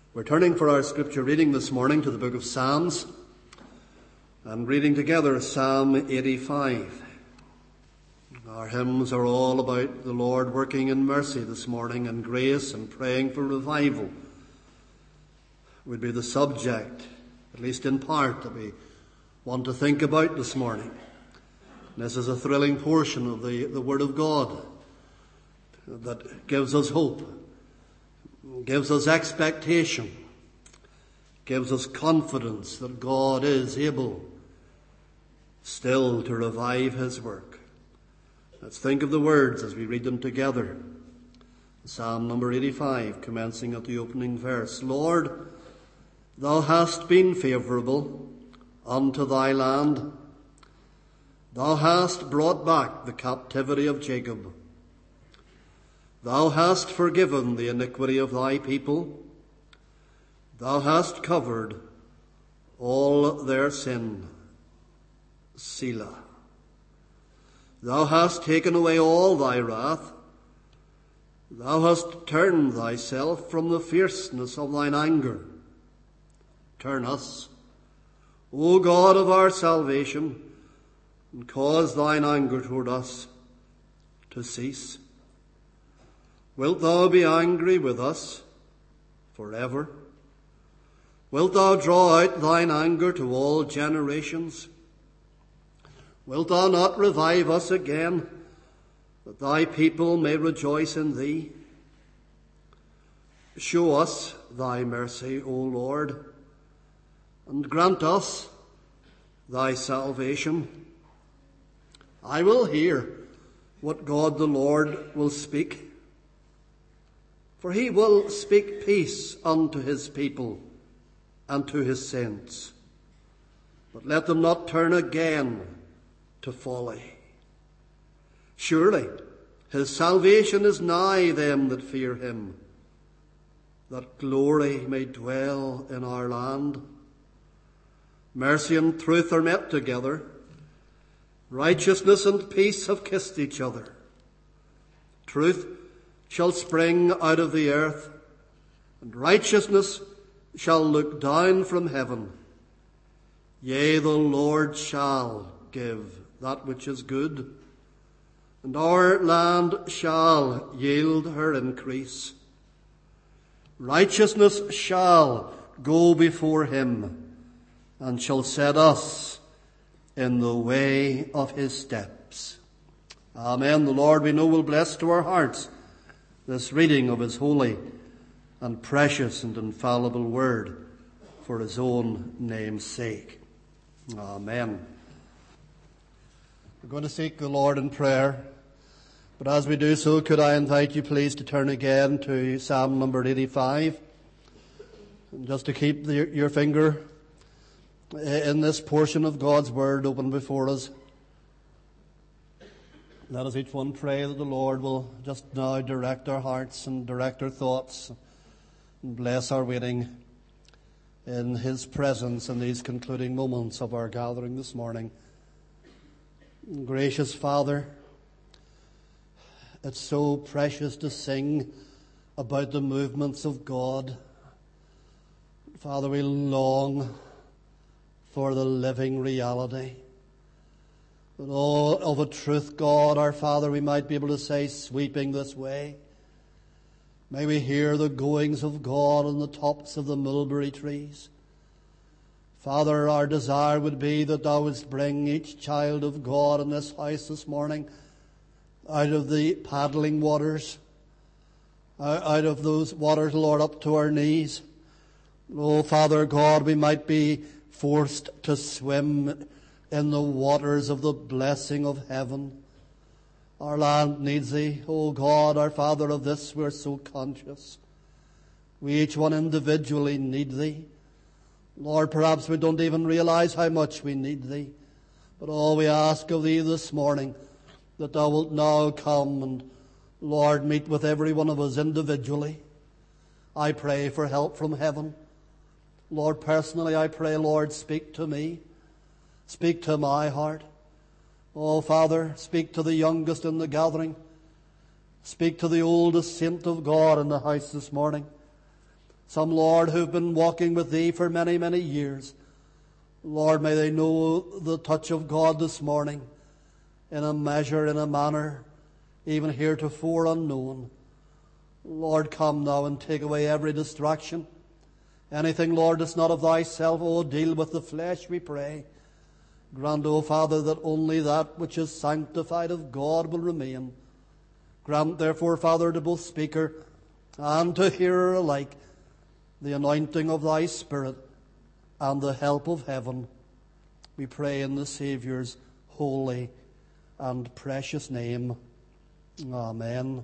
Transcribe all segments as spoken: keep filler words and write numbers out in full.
We're turning for our scripture reading this morning to the book of Psalms and reading together Psalm eighty-five. Our hymns are all about the Lord working in mercy this morning and grace and praying for revival. Would be the subject, at least in part, that we want to think about this morning. This is a thrilling portion of the, the Word of God that gives us hope, gives us expectation, gives us confidence that God is able still to revive His work. Let's think of the words as we read them together. Psalm number eighty-five, commencing at the opening verse. Lord, Thou hast been favourable unto Thy land. Thou hast brought back the captivity of Jacob. Thou hast forgiven the iniquity of Thy people. Thou hast covered all their sin. Selah. Thou hast taken away all Thy wrath. Thou hast turned Thyself from the fierceness of Thine anger. Turn us, O God of our salvation, and cause Thine anger toward us to cease. Wilt Thou be angry with us forever? Wilt Thou draw out Thine anger to all generations? Wilt Thou not revive us again, that Thy people may rejoice in Thee? Show us Thy mercy, O Lord, and grant us Thy salvation. I will hear what God the Lord will speak, for He will speak peace unto His people and to His saints. But let them not turn again to folly. Surely His salvation is nigh them that fear Him, that glory may dwell in our land. Mercy and truth are met together. Righteousness and peace have kissed each other. Truth shall spring out of the earth, and righteousness shall look down from heaven. Yea, the Lord shall give that which is good, and our land shall yield her increase. Righteousness shall go before Him, and shall set us in the way of His steps. Amen. The Lord we know will bless to our hearts this reading of His holy and precious and infallible word for His own name's sake. Amen. We're going to seek the Lord in prayer, but as we do so, could I invite you please to turn again to Psalm number eighty-five, and just to keep the, your finger in this portion of God's word open before us. Let us each one pray that the Lord will just now direct our hearts and direct our thoughts and bless our waiting in His presence in these concluding moments of our gathering this morning. Gracious Father, it's so precious to sing about the movements of God. Father, we long for the living reality. That all of a truth, God, our Father, we might be able to say, sweeping this way. May we hear the goings of God on the tops of the mulberry trees. Father, our desire would be that Thou wouldst bring each child of God in this house this morning out of the paddling waters, out of those waters, Lord, up to our knees. Oh, Father God, we might be forced to swim in the waters of the blessing of heaven. Our land needs Thee. Oh God, our Father, of this we're so conscious. We each one individually need Thee. Lord, perhaps we don't even realize how much we need Thee. But all we ask of Thee this morning, that Thou wilt now come and, Lord, meet with every one of us individually. I pray for help from heaven. Lord, personally, I pray, Lord, speak to me. Speak to my heart. Oh, Father, speak to the youngest in the gathering. Speak to the oldest saint of God in the house this morning. Some, Lord, who've been walking with Thee for many, many years. Lord, may they know the touch of God this morning in a measure, in a manner, even heretofore unknown. Lord, come now and take away every distraction. Anything, Lord, that's not of Thyself, oh, deal with the flesh, we pray. Grant, O Father, that only that which is sanctified of God will remain. Grant, therefore, Father, to both speaker and to hearer alike the anointing of Thy Spirit and the help of heaven. We pray in the Saviour's holy and precious name. Amen.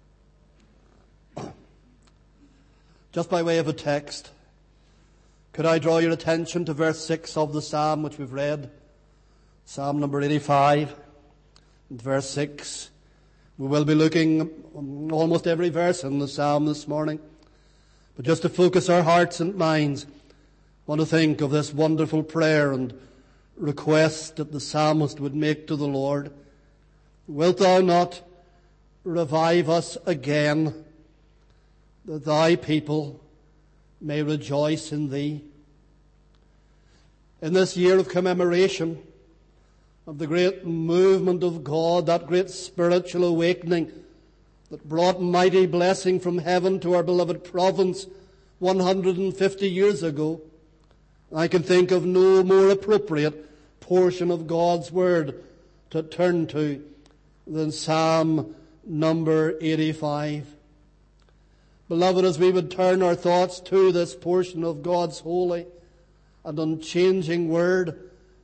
Just by way of a text, could I draw your attention to verse six of the psalm which we've read? Psalm number eighty-five, and verse six. We will be looking at almost every verse in the psalm this morning. But just to focus our hearts and minds, I want to think of this wonderful prayer and request that the psalmist would make to the Lord. Wilt Thou not revive us again, that Thy people may rejoice in Thee? In this year of commemoration of the great movement of God, that great spiritual awakening that brought mighty blessing from heaven to our beloved province one hundred fifty years ago, I can think of no more appropriate portion of God's Word to turn to than Psalm number eighty-five. Beloved, as we would turn our thoughts to this portion of God's holy and unchanging Word,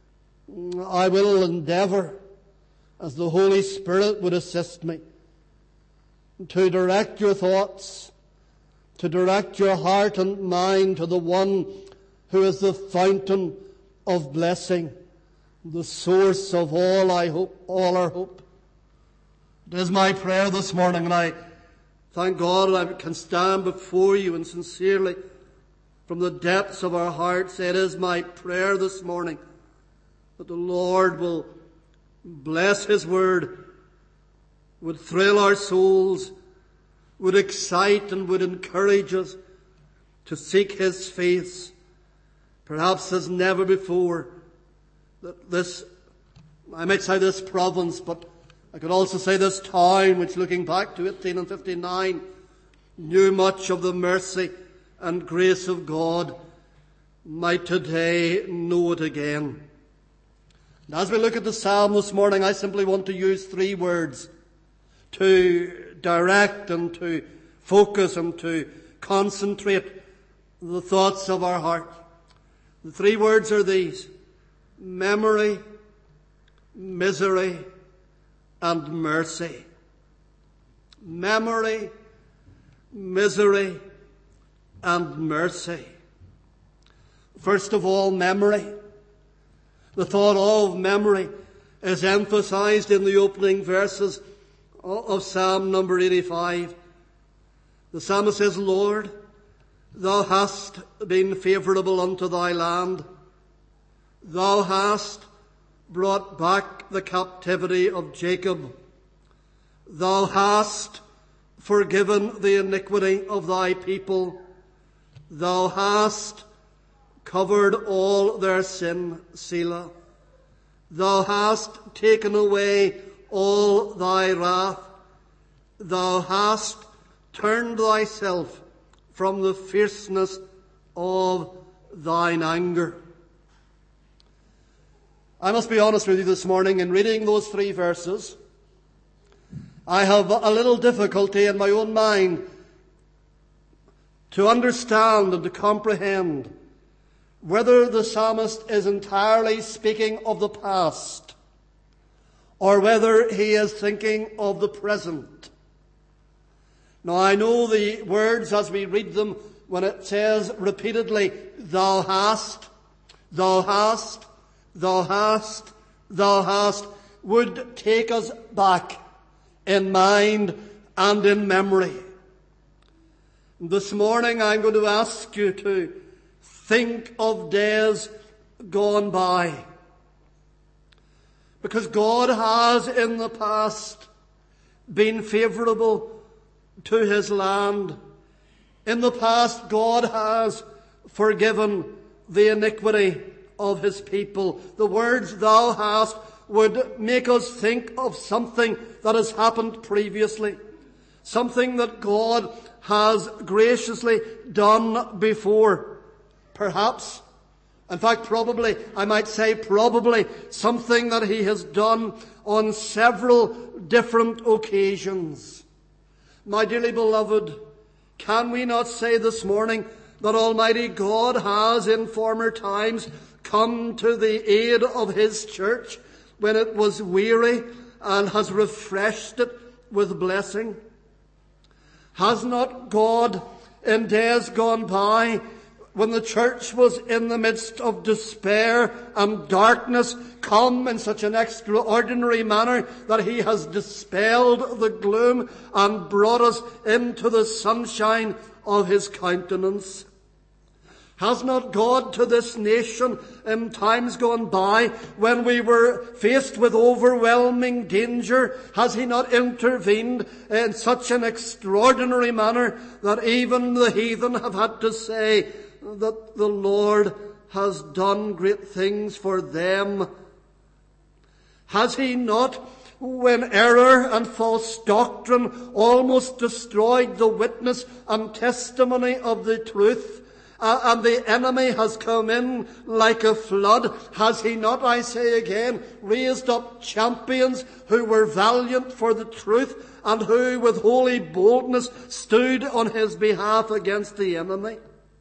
I will endeavour, as the Holy Spirit would assist me, to direct your thoughts, to direct your heart and mind to the one who is the fountain of blessing, the source of all I hope, all our hope. It is my prayer this morning, and I thank God that I can stand before you and sincerely, from the depths of our hearts, say it is my prayer this morning that the Lord will bless His Word, would thrill our souls, would excite and would encourage us to seek His face, perhaps as never before. That this, I might say this province, but I could also say this town, which looking back to eighteen fifty-nine, knew much of the mercy and grace of God, might today know it again. And as we look at the psalm this morning, I simply want to use three words to direct and to focus and to concentrate the thoughts of our heart. The three words are these: memory, misery, and mercy. Memory, misery, and mercy. First of all, memory. The thought of memory is emphasized in the opening verses of Psalm number eighty-five. The psalmist says, Lord, Thou hast been favourable unto Thy land. Thou hast brought back the captivity of Jacob. Thou hast forgiven the iniquity of Thy people. Thou hast covered all their sin, Selah. Thou hast taken away all Thy wrath. Thou hast turned Thyself from the fierceness of Thine anger. I must be honest with you this morning, in reading those three verses, I have a little difficulty in my own mind to understand and to comprehend whether the psalmist is entirely speaking of the past or whether he is thinking of the present. Now, I know the words as we read them when it says repeatedly, Thou hast, Thou hast, Thou hast, Thou hast, would take us back in mind and in memory. This morning I'm going to ask you to think of days gone by. Because God has in the past been favourable to His land. In the past, God has forgiven the iniquity of his people. The words "thou hast" would make us think of something that has happened previously. Something that God has graciously done before. Perhaps, in fact probably, I might say probably, something that he has done on several different occasions. My dearly beloved, can we not say this morning that Almighty God has in former times come to the aid of his church when it was weary and has refreshed it with blessing? Has not God in days gone by, when the church was in the midst of despair and darkness, come in such an extraordinary manner that he has dispelled the gloom and brought us into the sunshine of his countenance? Has not God to this nation in times gone by, when we were faced with overwhelming danger, has he not intervened in such an extraordinary manner that even the heathen have had to say that the Lord has done great things for them? Has he not, when error and false doctrine almost destroyed the witness and testimony of the truth, Uh, and the enemy has come in like a flood, has he not, I say again, raised up champions who were valiant for the truth and who with holy boldness stood on his behalf against the enemy?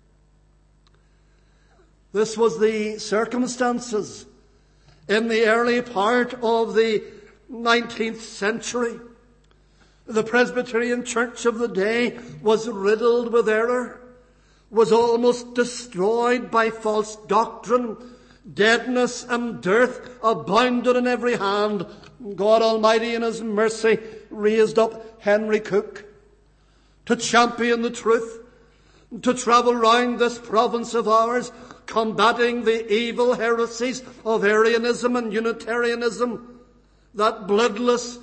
This was the circumstances in the early part of the nineteenth century. The Presbyterian Church of the day was riddled with error, was almost destroyed by false doctrine. Deadness and dearth abounded in every hand. God Almighty in his mercy raised up Henry Cook to champion the truth, to travel round this province of ours, combating the evil heresies of Arianism and Unitarianism, that bloodless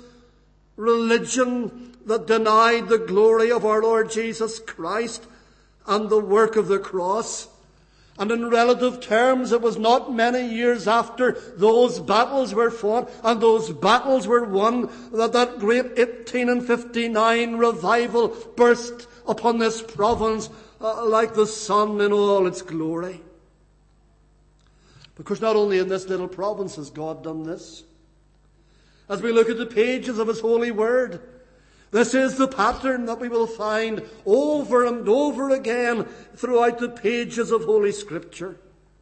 religion that denied the glory of our Lord Jesus Christ and the work of the cross. And in relative terms, it was not many years after those battles were fought and those battles were won that that great eighteen fifty-nine revival burst upon this province uh, like the sun in all its glory. Because not only in this little province has God done this. As we look at the pages of his holy word, this is the pattern that we will find over and over again throughout the pages of Holy Scripture.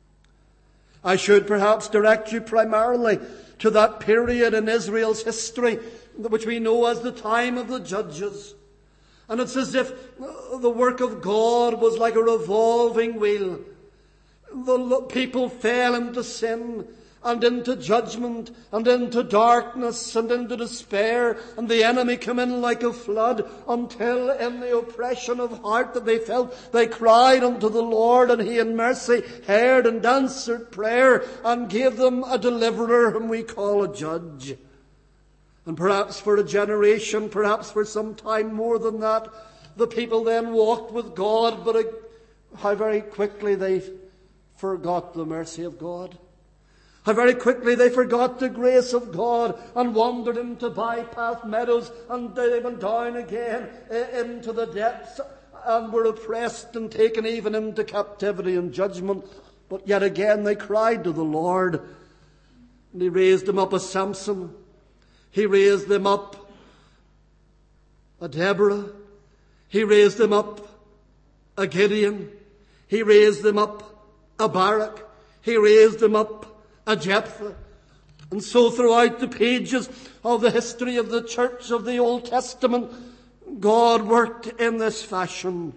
I should perhaps direct you primarily to that period in Israel's history which we know as the time of the Judges. And it's as if the work of God was like a revolving wheel. The people fell into sin and into judgment, and into darkness, and into despair, and the enemy came in like a flood, until in the oppression of heart that they felt, they cried unto the Lord, and he in mercy heard and answered prayer, and gave them a deliverer whom we call a judge. And perhaps for a generation, perhaps for some time more than that, the people then walked with God, but how very quickly they forgot the mercy of God. How very quickly they forgot the grace of God and wandered into bypath meadows, and they went down again into the depths and were oppressed and taken even into captivity and judgment. But yet again they cried to the Lord, and he raised them up a Samson. He raised them up a Deborah. He raised them up a Gideon. He raised them up a Barak. He raised them up a Jephthah. And so throughout the pages of the history of the church of the Old Testament, God worked in this fashion.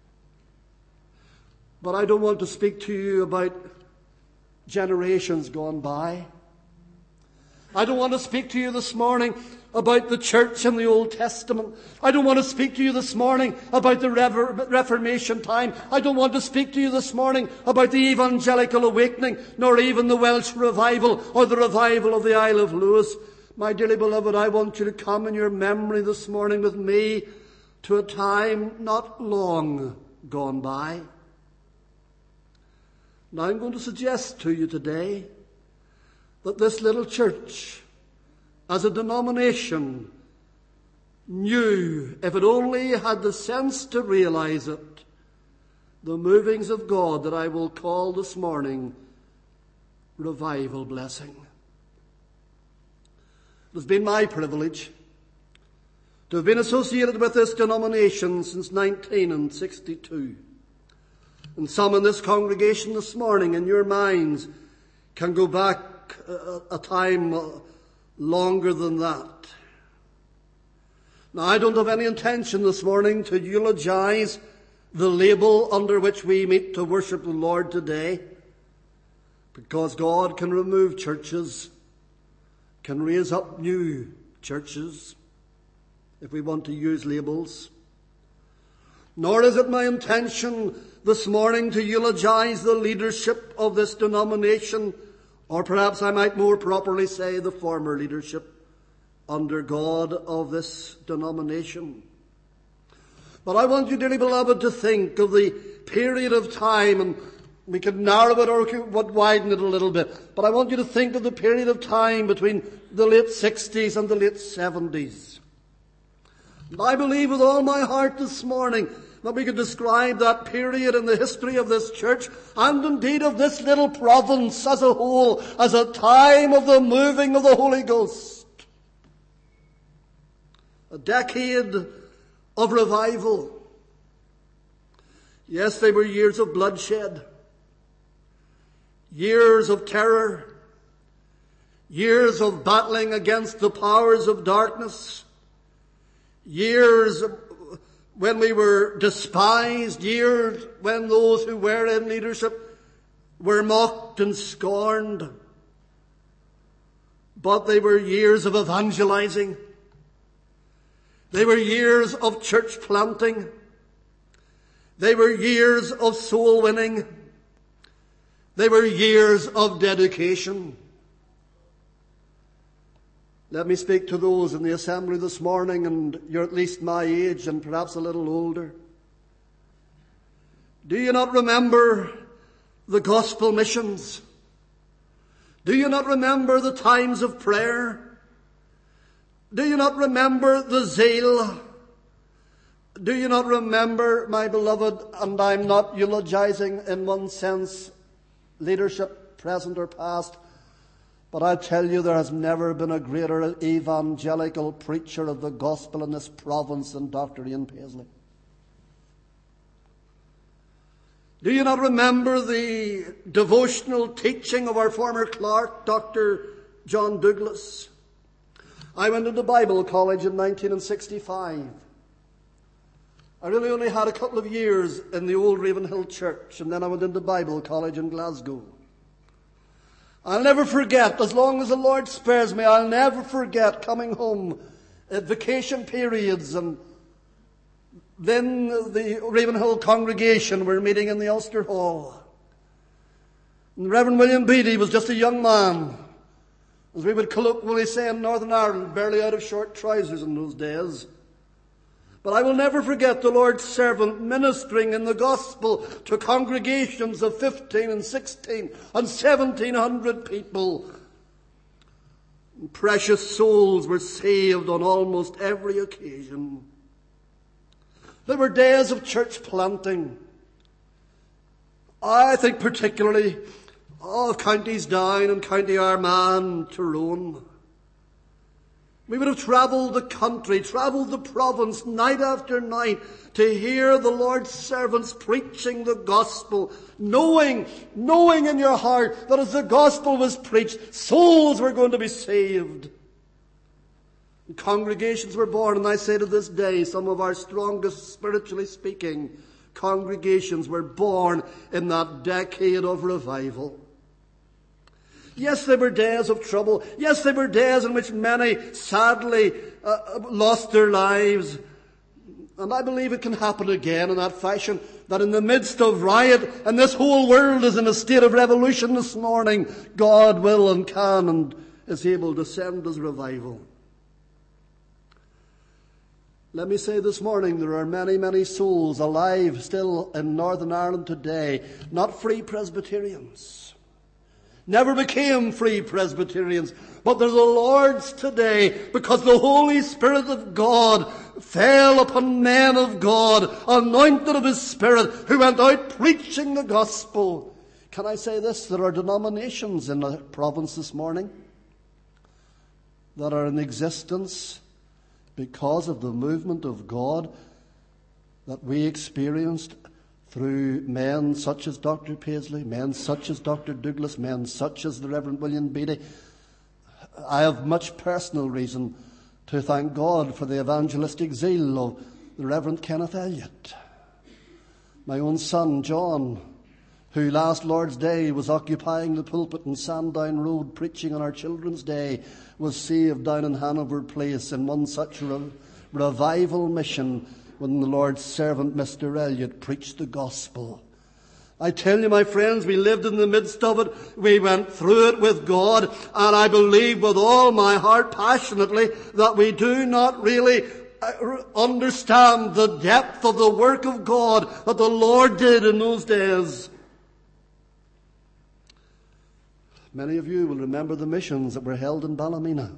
But I don't want to speak to you about generations gone by. I don't want to speak to you this morning about the church in the Old Testament. I don't want to speak to you this morning about the Reformation time. I don't want to speak to you this morning about the Evangelical Awakening, nor even the Welsh Revival or the revival of the Isle of Lewis. My dearly beloved, I want you to come in your memory this morning with me to a time not long gone by. Now I'm going to suggest to you today that this little church, as a denomination, knew, if it only had the sense to realize it, the movings of God that I will call this morning revival blessing. It has been my privilege to have been associated with this denomination since nineteen sixty-two. And some in this congregation this morning, in your minds, can go back a, a time longer than that. Now, I don't have any intention this morning to eulogize the label under which we meet to worship the Lord today, because God can remove churches, can raise up new churches, if we want to use labels. Nor is it my intention this morning to eulogize the leadership of this denomination, or perhaps I might more properly say the former leadership under God of this denomination. But I want you, dearly beloved, to think of the period of time, and we could narrow it or we could widen it a little bit, but I want you to think of the period of time between the late sixties and the late seventies. And I believe with all my heart this morning that we could describe that period in the history of this church, and indeed of this little province as a whole, as a time of the moving of the Holy Ghost. A decade of revival. Yes, they were years of bloodshed, years of terror, years of battling against the powers of darkness, years when we were despised, years when those who were in leadership were mocked and scorned. But they were years of evangelizing. They were years of church planting. They were years of soul winning. They were years of dedication. Let me speak to those in the assembly this morning, and you're at least my age and perhaps a little older. Do you not remember the gospel missions? Do you not remember the times of prayer? Do you not remember the zeal? Do you not remember, my beloved, and I'm not eulogizing in one sense leadership, present or past, but I tell you, there has never been a greater evangelical preacher of the gospel in this province than Doctor Ian Paisley. Do you not remember the devotional teaching of our former clerk, Doctor John Douglas? I went into Bible college in nineteen sixty-five. I really only had a couple of years in the old Ravenhill Church, and then I went into Bible college in Glasgow. I'll never forget, as long as the Lord spares me, I'll never forget coming home at vacation periods, and then the Ravenhill congregation were meeting in the Ulster Hall. And Reverend William Beattie was just a young man, as we would colloquially say in Northern Ireland, barely out of short trousers in those days. But I will never forget the Lord's servant ministering in the gospel to congregations of fifteen and sixteen and seventeen hundred people. And precious souls were saved on almost every occasion. There were days of church planting. I think particularly of Counties Down and County Armagh and Tyrone. We would have travelled the country, travelled the province night after night to hear the Lord's servants preaching the gospel, knowing, knowing in your heart that as the gospel was preached, souls were going to be saved. And congregations were born, and I say to this day, some of our strongest, spiritually speaking, congregations were born in that decade of revival. Yes, there were days of trouble. Yes, there were days in which many sadly uh, lost their lives. And I believe it can happen again in that fashion, that in the midst of riot, and this whole world is in a state of revolution this morning, God will and can and is able to send His revival. Let me say this morning, there are many, many souls alive still in Northern Ireland today, not free Presbyterians. Never became free Presbyterians, but they're the Lord's today because the Holy Spirit of God fell upon men of God, anointed of His Spirit, who went out preaching the gospel. Can I say this? There are denominations in the province this morning that are in existence because of the movement of God that we experienced through men such as Doctor Paisley, men such as Doctor Douglas, men such as the Reverend William Beattie. I have much personal reason to thank God for the evangelistic zeal of the Reverend Kenneth Elliott. My own son, John, who last Lord's Day was occupying the pulpit in Sandown Road preaching on our Children's Day, was saved down in Hanover Place in one such re- revival mission when the Lord's servant, Mister Elliott, preached the gospel. I tell you, my friends, we lived in the midst of it. We went through it with God, and I believe with all my heart passionately that we do not really understand the depth of the work of God that the Lord did in those days. Many of you will remember the missions that were held in Ballymena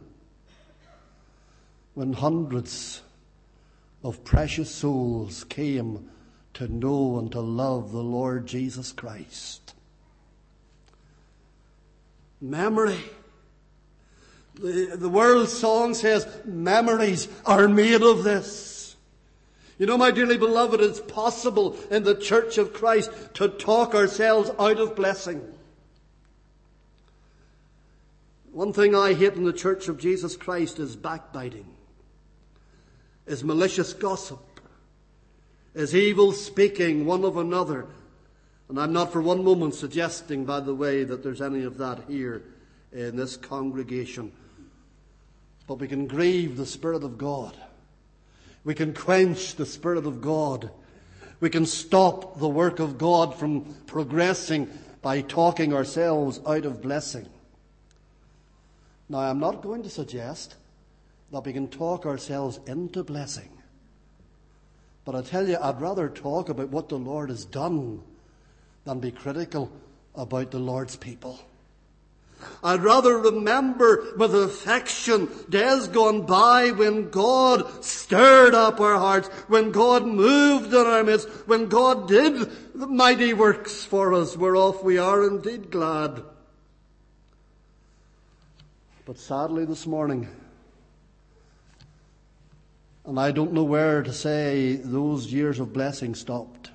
when hundreds of precious souls came to know and to love the Lord Jesus Christ. Memory. The, the world's song says, memories are made of this. You know, my dearly beloved, it's possible in the Church of Christ to talk ourselves out of blessing. One thing I hate in the Church of Jesus Christ is backbiting, is malicious gossip, is evil speaking one of another. And I'm not for one moment suggesting, by the way, that there's any of that here in this congregation. But we can grieve the Spirit of God. We can quench the Spirit of God. We can stop the work of God from progressing by talking ourselves out of blessing. Now, I'm not going to suggest that we can talk ourselves into blessing. But I tell you, I'd rather talk about what the Lord has done than be critical about the Lord's people. I'd rather remember with affection days gone by when God stirred up our hearts, when God moved in our midst, when God did the mighty works for us, whereof we are indeed glad. But sadly this morning, and I don't know where to say those years of blessing stopped,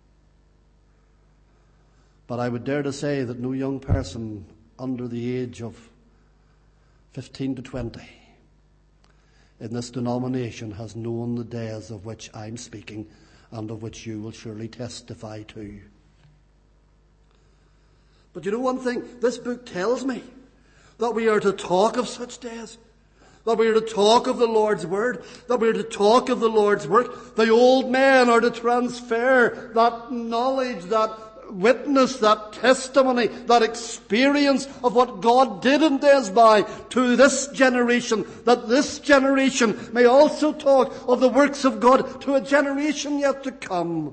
but I would dare to say that no young person under the age of fifteen to twenty in this denomination has known the days of which I'm speaking and of which you will surely testify to. But you know one thing, this book tells me that we are to talk of such days, that we are to talk of the Lord's word, that we are to talk of the Lord's work. The old men are to transfer that knowledge, that witness, that testimony, that experience of what God did in days by to this generation, that this generation may also talk of the works of God to a generation yet to come.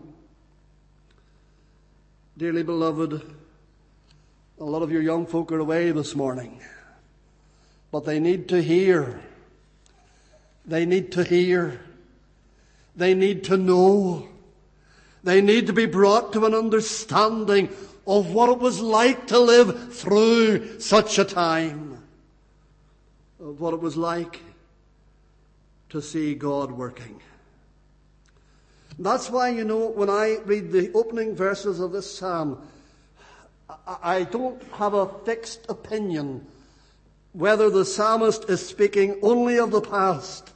Dearly beloved, a lot of your young folk are away this morning. But they need to hear. They need to hear. They need to know. They need to be brought to an understanding of what it was like to live through such a time. Of what it was like to see God working. That's why, you know, when I read the opening verses of this psalm, I don't have a fixed opinion whether the psalmist is speaking only of the past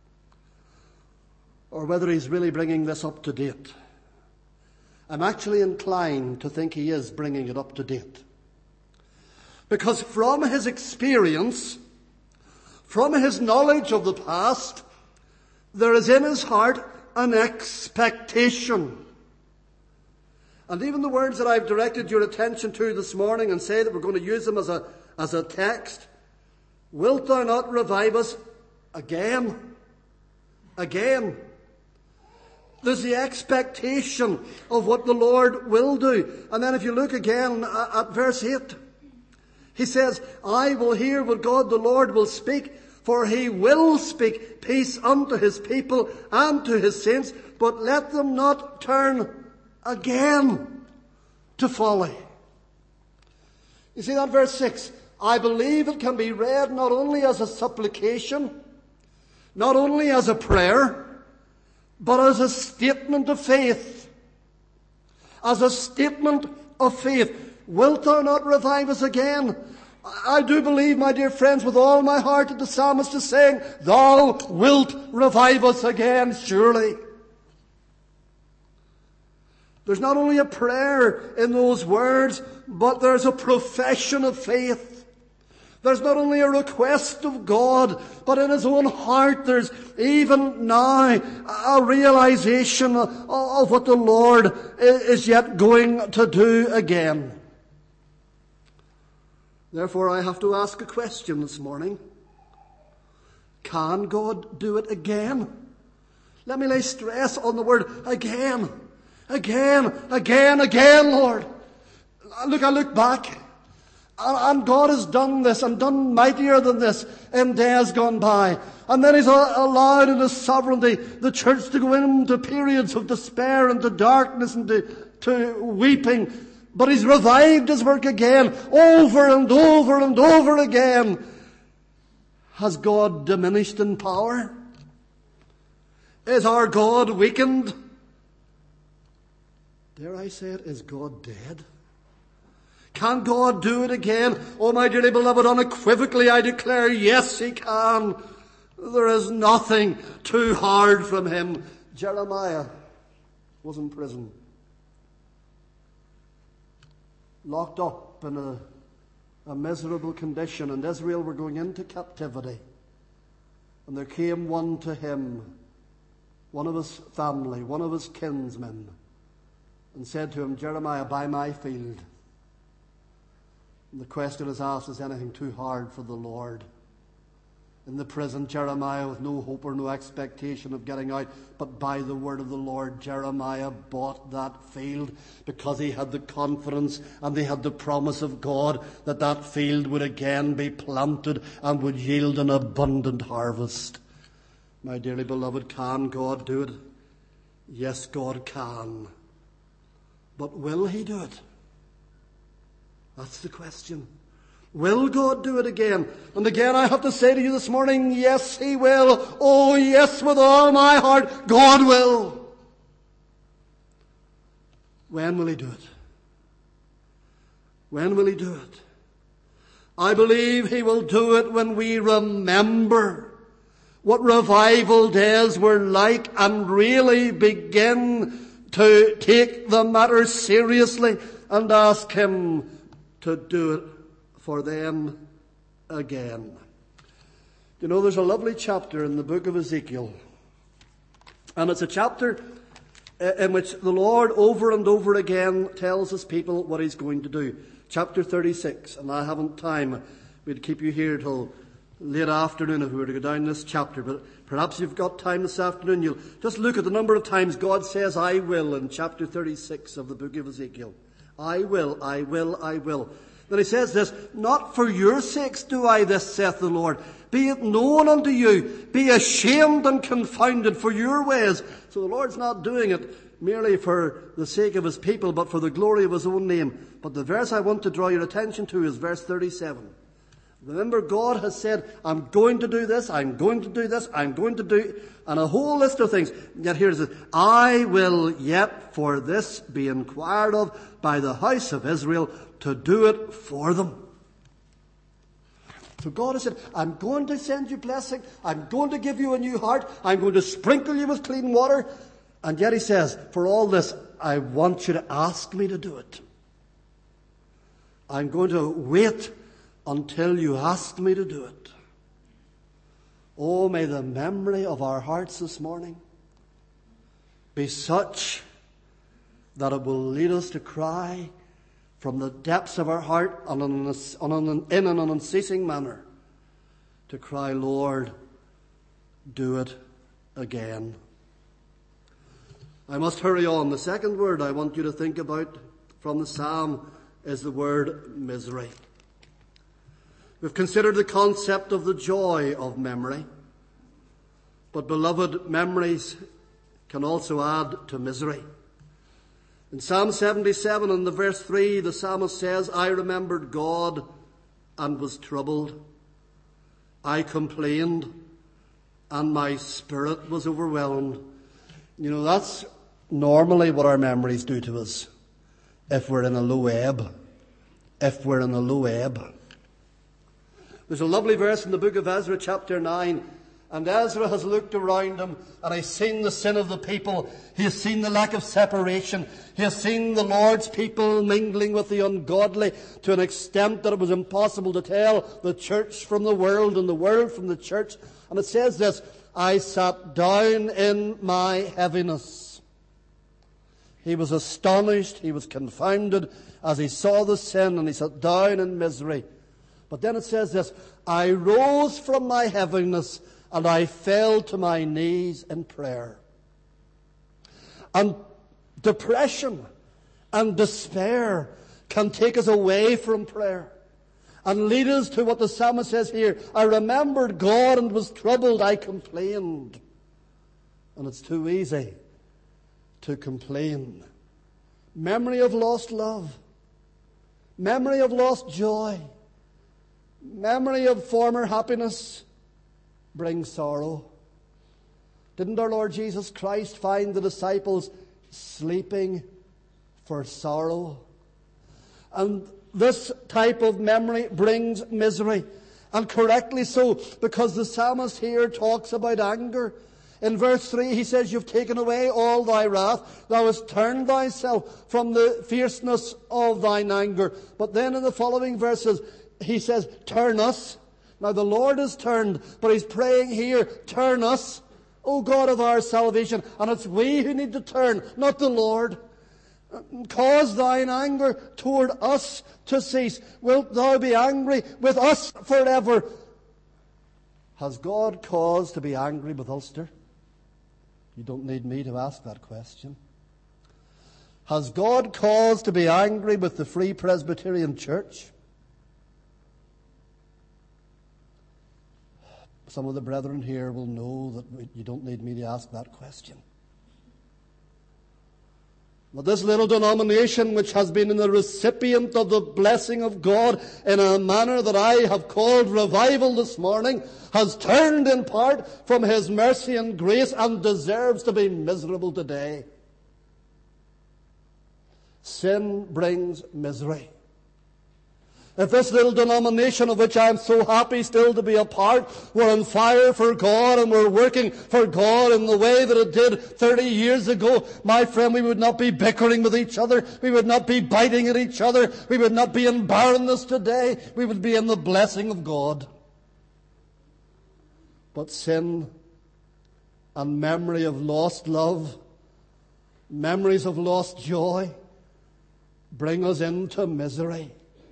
or whether he's really bringing this up to date. I'm actually inclined to think he is bringing it up to date. Because from his experience, from his knowledge of the past, there is in his heart an expectation. And even the words that I've directed your attention to this morning and say that we're going to use them as a, as a text, wilt thou not revive us again? again. There's the expectation of what the Lord will do. And then if you look again at verse eight, he says, I will hear what God the Lord will speak, for he will speak peace unto his people and to his saints, but let them not turn again to folly. You see that verse six? I believe it can be read not only as a supplication, not only as a prayer, but as a statement of faith. As a statement of faith. Wilt thou not revive us again? I do believe, my dear friends, with all my heart that the psalmist is saying, thou wilt revive us again, surely. There's not only a prayer in those words, but there's a profession of faith. There's not only a request of God, but in his own heart there's even now a realization of what the Lord is yet going to do again. Therefore, I have to ask a question this morning. Can God do it again? Let me lay stress on the word again. Again, again, again, Lord. Look, I look back. And God has done this and done mightier than this in days gone by. And then he's allowed in his sovereignty the church to go into periods of despair and to darkness and to, to weeping. But he's revived his work again, over and over and over again. Has God diminished in power? Is our God weakened? Dare I say it, is God dead? Can God do it again? Oh, my dearly beloved, unequivocally I declare, yes, he can. There is nothing too hard from him. Jeremiah was in prison, locked up in a, a miserable condition, and Israel were going into captivity. And there came one to him, one of his family, one of his kinsmen, and said to him, Jeremiah, buy my field. And the question is asked, is anything too hard for the Lord? In the prison, Jeremiah, with no hope or no expectation of getting out, but by the word of the Lord, Jeremiah bought that field because he had the confidence and he had the promise of God that that field would again be planted and would yield an abundant harvest. My dearly beloved, can God do it? Yes, God can. But will he do it? That's the question. Will God do it again? And again I have to say to you this morning, yes, he will. Oh yes, with all my heart, God will. When will he do it? When will he do it? I believe he will do it when we remember what revival days were like and really begin to take the matter seriously and ask him to do it for them again. You know, there's a lovely chapter in the book of Ezekiel. And it's a chapter in which the Lord over and over again tells his people what he's going to do. Chapter thirty-six. And I haven't time. We'd keep you here till late afternoon if we were to go down this chapter. But perhaps you've got time this afternoon. You'll just look at the number of times God says, I will, in chapter thirty-six of the book of Ezekiel. I will, I will, I will. Then he says this, not for your sakes do I this, saith the Lord. Be it known unto you, be ashamed and confounded for your ways. So the Lord's not doing it merely for the sake of his people, but for the glory of his own name. But the verse I want to draw your attention to is verse thirty-seven. Remember, God has said, I'm going to do this, I'm going to do this, I'm going to do, and a whole list of things. Yet here's it. I will yet for this be inquired of by the house of Israel to do it for them. So God has said, I'm going to send you blessing, I'm going to give you a new heart, I'm going to sprinkle you with clean water. And yet he says, for all this, I want you to ask me to do it. I'm going to wait until you ask me to do it. Oh, may the memory of our hearts this morning be such that it will lead us to cry from the depths of our heart on an, on an, in an unceasing manner, to cry, Lord, do it again. I must hurry on. The second word I want you to think about from the psalm is the word misery. We've considered the concept of the joy of memory. But beloved, memories can also add to misery. In Psalm seventy-seven, in the verse three, the psalmist says, I remembered God and was troubled. I complained and my spirit was overwhelmed. You know, that's normally what our memories do to us if we're in a low ebb. If we're in a low ebb. There's a lovely verse in the book of Ezra, chapter nine. And Ezra has looked around him and he's seen the sin of the people. He has seen the lack of separation. He has seen the Lord's people mingling with the ungodly to an extent that it was impossible to tell the church from the world and the world from the church. And it says this, I sat down in my heaviness. He was astonished, he was confounded as he saw the sin, and he sat down in misery. But then it says this, I rose from my heaviness and I fell to my knees in prayer. And depression and despair can take us away from prayer and lead us to what the psalmist says here. I remembered God and was troubled. I complained. And it's too easy to complain. Memory of lost love. Memory of lost joy. Memory of former happiness brings sorrow. Didn't our Lord Jesus Christ find the disciples sleeping for sorrow? And this type of memory brings misery. And correctly so, because the psalmist here talks about anger. In verse three he says, you've taken away all thy wrath. Thou hast turned thyself from the fierceness of thine anger. But then in the following verses he says, turn us. Now the Lord has turned, but he's praying here, turn us, O God of our salvation. And it's we who need to turn, not the Lord. Cause thine anger toward us to cease. Wilt thou be angry with us forever? Has God cause to be angry with Ulster? You don't need me to ask that question. Has God cause to be angry with the Free Presbyterian Church? Some of the brethren here will know that you don't need me to ask that question. But this little denomination, which has been the recipient of the blessing of God in a manner that I have called revival this morning, has turned in part from his mercy and grace and deserves to be miserable today. Sin brings misery. If this little denomination of which I am so happy still to be a part were on fire for God and were working for God in the way that it did thirty years ago, my friend, we would not be bickering with each other. We would not be biting at each other. We would not be in barrenness today. We would be in the blessing of God. But sin and memory of lost love, memories of lost joy, bring us into misery.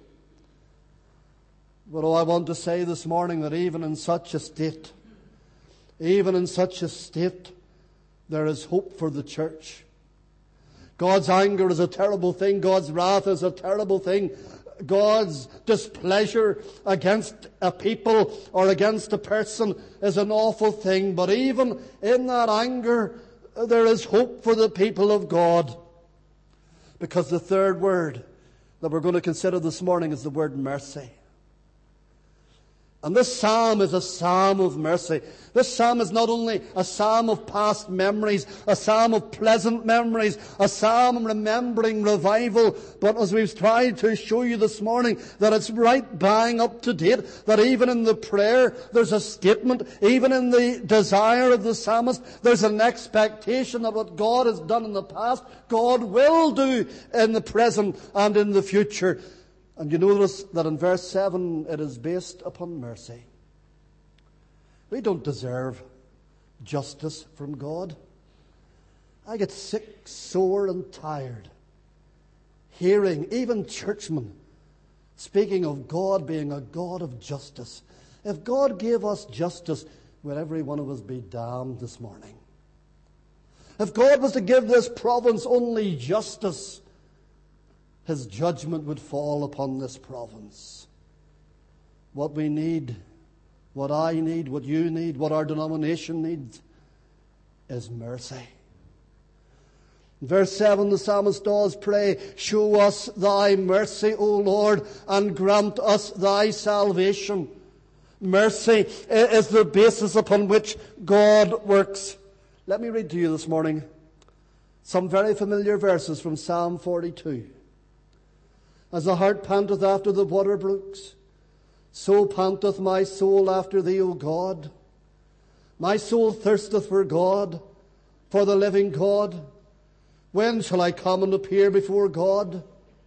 But oh, I want to say this morning that even in such a state, even in such a state, there is hope for the church. God's anger is a terrible thing. God's wrath is a terrible thing. God's displeasure against a people or against a person is an awful thing. But even in that anger, there is hope for the people of God. Because the third word that we're going to consider this morning is the word mercy. And this psalm is a psalm of mercy. This psalm is not only a psalm of past memories, a psalm of pleasant memories, a psalm remembering revival, but as we've tried to show you this morning, that it's right bang up to date, that even in the prayer there's a statement, even in the desire of the psalmist, there's an expectation that what God has done in the past, God will do in the present and in the future. And you notice that in verse seven, it is based upon mercy. We don't deserve justice from God. I get sick, sore, and tired hearing even churchmen speaking of God being a God of justice. If God gave us justice, would every one of us be damned this morning. If God was to give this province only justice, his judgment would fall upon this province. What we need, what I need, what you need, what our denomination needs, is mercy. In verse seven, the psalmist does pray, show us thy mercy, O Lord, and grant us thy salvation. Mercy is the basis upon which God works. Let me read to you this morning some very familiar verses from Psalm forty-two. As the hart panteth after the water brooks, so panteth my soul after thee, O God. My soul thirsteth for God, for the living God. When shall I come and appear before God?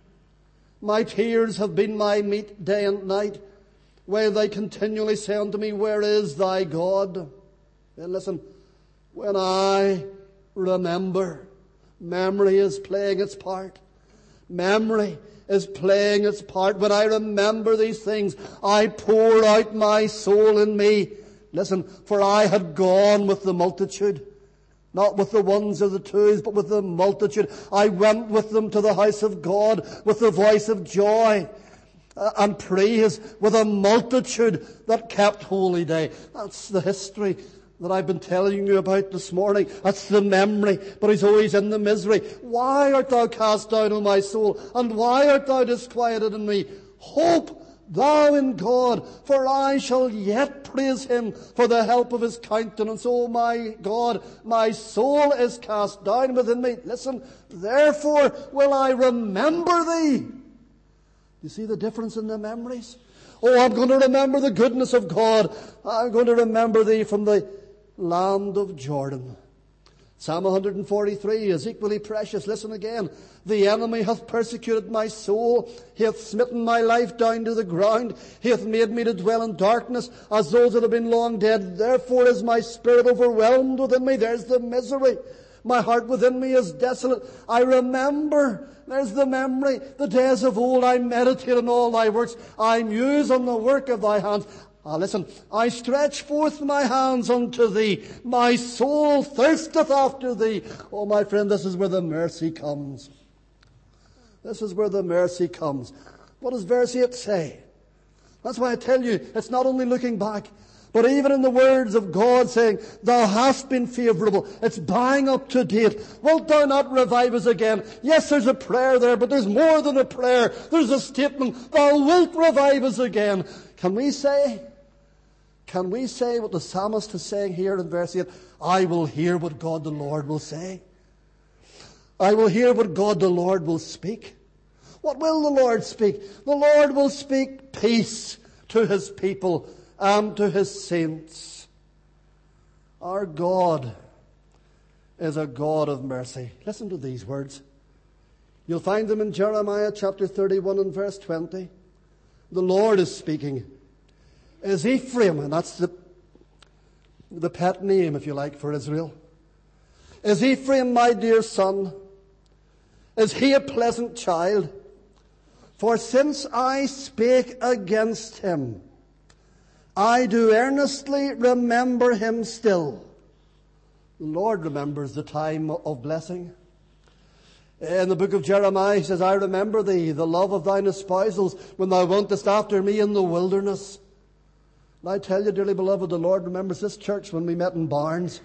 My tears have been my meat day and night, while they continually say unto me, where is thy God? And listen, when I remember, memory is playing its part. Memory is playing its part. When I remember these things, I pour out my soul in me. Listen, for I had gone with the multitude, not with the ones or the twos, but with the multitude. I went with them to the house of God with the voice of joy and praise, with a multitude that kept holy day. That's the history that I've been telling you about this morning. That's the memory, but he's always in the misery. Why art thou cast down, O my soul? And why art thou disquieted in me? Hope thou in God, for I shall yet praise him for the help of his countenance. O my God, my soul is cast down within me. Listen, therefore will I remember thee. You see the difference in the memories? Oh, I'm going to remember the goodness of God. I'm going to remember thee from the land of Jordan. Psalm one forty-three is equally precious. Listen again. The enemy hath persecuted my soul. He hath smitten my life down to the ground. He hath made me to dwell in darkness as those that have been long dead. Therefore is my spirit overwhelmed within me. There's the misery. My heart within me is desolate. I remember. There's the memory. The days of old I meditate on all thy works. I muse on the work of thy hands. Ah, listen, I stretch forth my hands unto thee. My soul thirsteth after thee. Oh, my friend, this is where the mercy comes. This is where the mercy comes. What does verse eight say? That's why I tell you, it's not only looking back, but even in the words of God saying, thou hast been favourable. It's bang up to date. Wilt thou not revive us again? Yes, there's a prayer there, but there's more than a prayer. There's a statement, thou wilt revive us again. Can we say, can we say what the psalmist is saying here in verse eight? I will hear what God the Lord will say. I will hear what God the Lord will speak. What will the Lord speak? The Lord will speak peace to his people and to his saints. Our God is a God of mercy. Listen to these words. You'll find them in Jeremiah chapter thirty-one and verse twenty. The Lord is speaking. Is Ephraim, and that's the, the pet name, if you like, for Israel. Is Ephraim my dear son? Is he a pleasant child? For since I spake against him, I do earnestly remember him still. The Lord remembers the time of blessing. In the book of Jeremiah, he says, I remember thee, the love of thine espousals, when thou wentest after me in the wilderness. And I tell you, dearly beloved, the Lord remembers this church when we met in barns,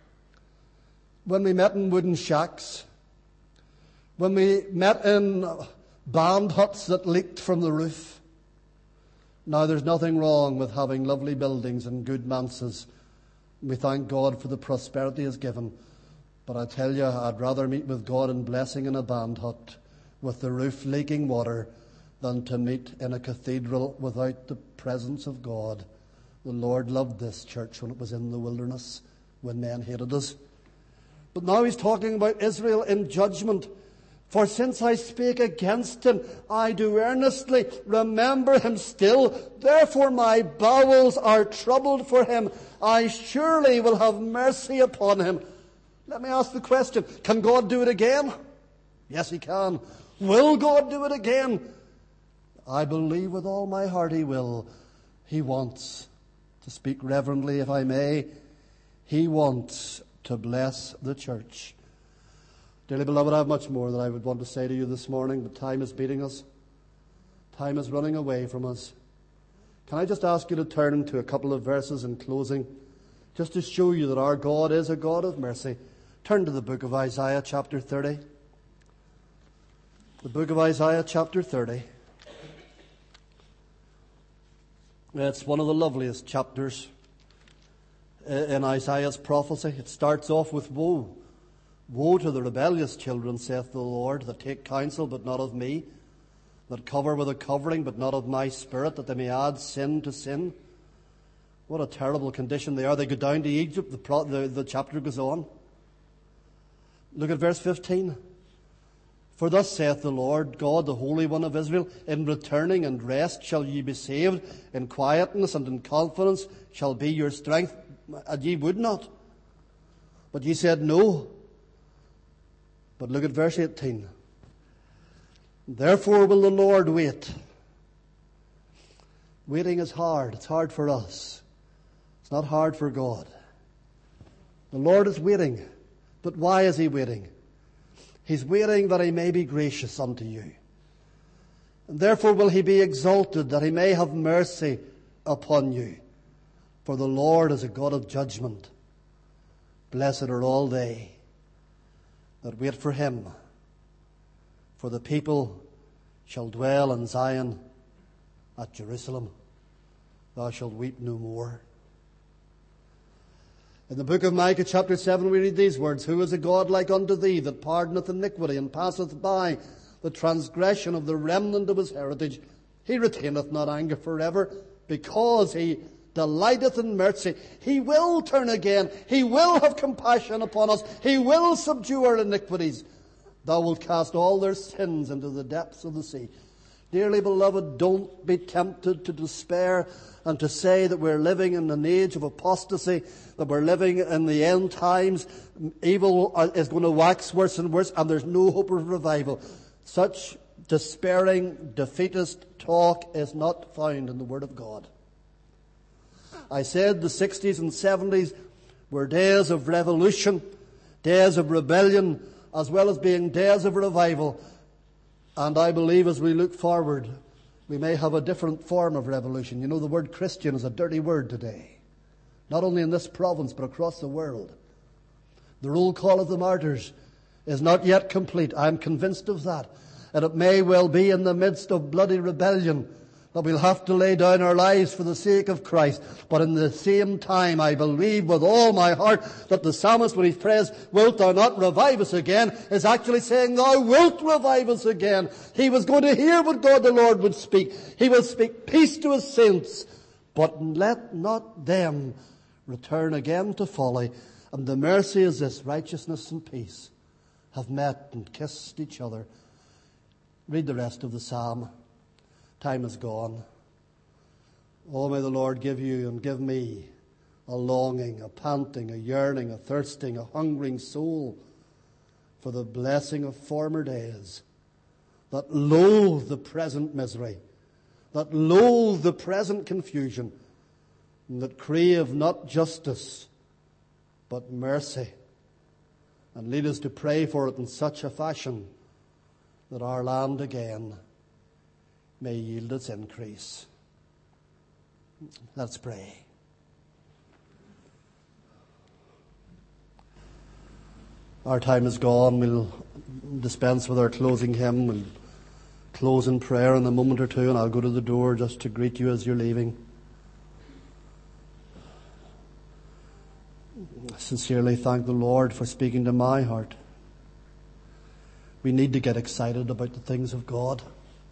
when we met in wooden shacks, when we met in band huts that leaked from the roof. Now, there's nothing wrong with having lovely buildings and good manses. We thank God for the prosperity He's given. But I tell you, I'd rather meet with God in blessing in a band hut with the roof leaking water than to meet in a cathedral without the presence of God. The Lord loved this church when it was in the wilderness, when men hated us. But now He's talking about Israel in judgment. For since I spake against him, I do earnestly remember him still. Therefore my bowels are troubled for him. I surely will have mercy upon him. Let me ask the question, can God do it again? Yes, He can. Will God do it again? I believe with all my heart He will. He wants. To speak reverently, if I may, he wants to bless the church. Dearly beloved, I have much more that I would want to say to you this morning, but time is beating us. Time is running away from us. Can I just ask you to turn to a couple of verses in closing, just to show you that our God is a God of mercy. Turn to the book of Isaiah chapter thirty. The book of Isaiah chapter thirty. It's one of the loveliest chapters in Isaiah's prophecy. It starts off with woe. Woe to the rebellious children, saith the Lord, that take counsel, but not of me, that cover with a covering, but not of my spirit, that they may add sin to sin. What a terrible condition they are. They go down to Egypt. The, pro- the, the chapter goes on. Look at verse fifteen. For thus saith the Lord God, the Holy One of Israel, in returning and rest shall ye be saved, in quietness and in confidence shall be your strength. And ye would not. But ye said no. But look at verse eighteen. Therefore will the Lord wait. Waiting is hard. It's hard for us. It's not hard for God. The Lord is waiting. But why is he waiting? He's waiting that he may be gracious unto you. And therefore will he be exalted, that he may have mercy upon you. For the Lord is a God of judgment. Blessed are all they that wait for him. For the people shall dwell in Zion at Jerusalem. Thou shalt weep no more. In the book of Micah chapter seven we read these words, Who is a God like unto thee, that pardoneth iniquity, and passeth by the transgression of the remnant of his heritage? He retaineth not anger forever, because he delighteth in mercy. He will turn again. He will have compassion upon us. He will subdue our iniquities. Thou wilt cast all their sins into the depths of the sea. Dearly beloved, don't be tempted to despair and to say that we're living in an age of apostasy, that we're living in the end times. Evil is going to wax worse and worse, and there's no hope of revival. Such despairing, defeatist talk is not found in the Word of God. I said the sixties and seventies were days of revolution, days of rebellion, as well as being days of revival. And I believe as we look forward, we may have a different form of revolution. You know, the word Christian is a dirty word today. Not only in this province, but across the world. The roll call of the martyrs is not yet complete. I'm convinced of that. And it may well be in the midst of bloody rebellion that we'll have to lay down our lives for the sake of Christ. But in the same time, I believe with all my heart that the psalmist, when he prays, wilt thou not revive us again, is actually saying, thou wilt revive us again. He was going to hear what God the Lord would speak. He will speak peace to his saints, but let not them return again to folly. And the mercy is this, righteousness and peace have met and kissed each other. Read the rest of the psalm. Time is gone. Oh, may the Lord give you and give me a longing, a panting, a yearning, a thirsting, a hungering soul for the blessing of former days, that loathe the present misery, that loathe the present confusion, and that crave not justice, but mercy, and lead us to pray for it in such a fashion that our land again may yield its increase. Let's pray. Our time is gone. We'll dispense with our closing hymn. We'll close in prayer in a moment or two, and I'll go to the door just to greet you as you're leaving. I sincerely thank the Lord for speaking to my heart. We need to get excited about the things of God.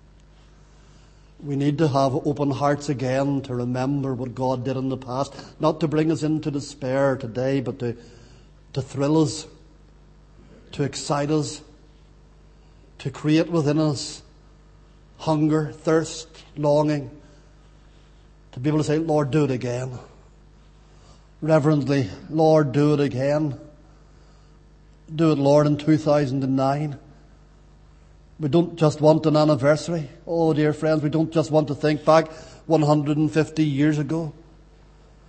We need to have open hearts again to remember what God did in the past, not to bring us into despair today, but to, to thrill us, to excite us, to create within us hunger, thirst, longing, to be able to say, Lord, do it again. Reverently, Lord, do it again. Do it, Lord, in two thousand nine. We don't just want an anniversary. Oh, dear friends, we don't just want to think back one hundred fifty years ago.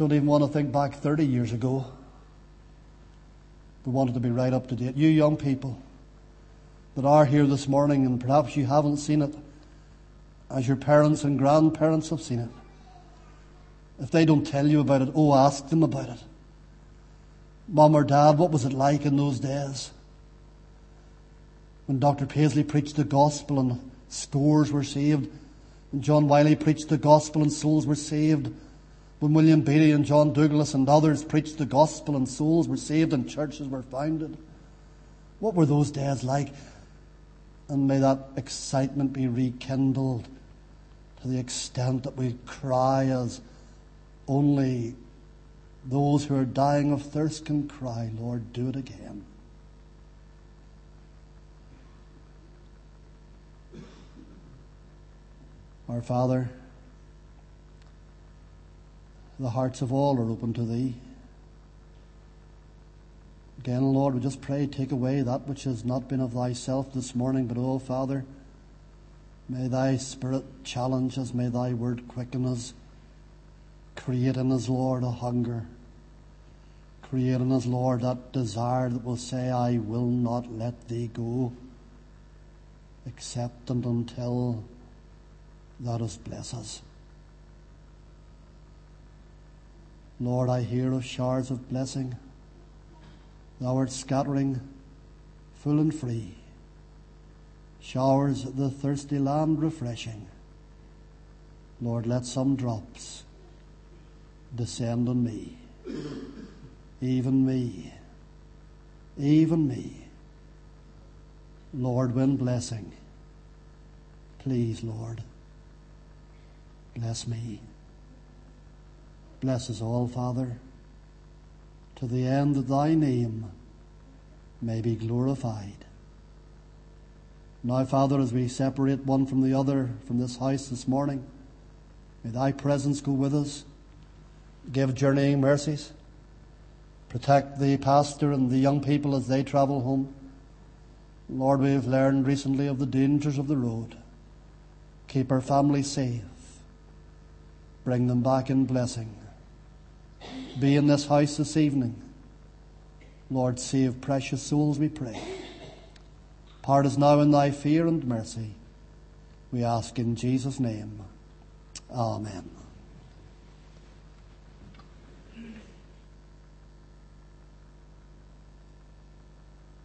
don't even want to think back thirty years ago. We wanted to be right up to date. You young people that are here this morning, and perhaps you haven't seen it as your parents and grandparents have seen it. If they don't tell you about it, oh, ask them about it. Mum or Dad, what was it like in those days when Doctor Paisley preached the gospel and scores were saved, and John Wiley preached the gospel and souls were saved, when William Beatty and John Douglas and others preached the gospel and souls were saved and churches were founded? What were those days like? And may that excitement be rekindled to the extent that we cry as only those who are dying of thirst can cry, Lord, do it again. Our Father, the hearts of all are open to Thee. Again, Lord, we just pray, take away that which has not been of Thyself this morning, but, oh, Father, may Thy Spirit challenge us, may Thy Word quicken us, create in us, Lord, a hunger. Create in us, Lord, that desire that will say, I will not let Thee go, except and until Thou dost bless us. Lord, I hear of showers of blessing. Thou art scattering full and free. Showers the thirsty land refreshing. Lord, let some drops descend on me. Even me. Even me. Lord, when blessing, please, Lord, bless me. Bless us all, Father, to the end that Thy name may be glorified. Now, Father, as we separate one from the other from this house this morning, may Thy presence go with us. Give journeying mercies. Protect the pastor and the young people as they travel home. Lord, we have learned recently of the dangers of the road. Keep our families safe. Bring them back in blessing. Be in this house this evening. Lord, save precious souls, we pray. Part us now in Thy fear and mercy. We ask in Jesus' name. Amen.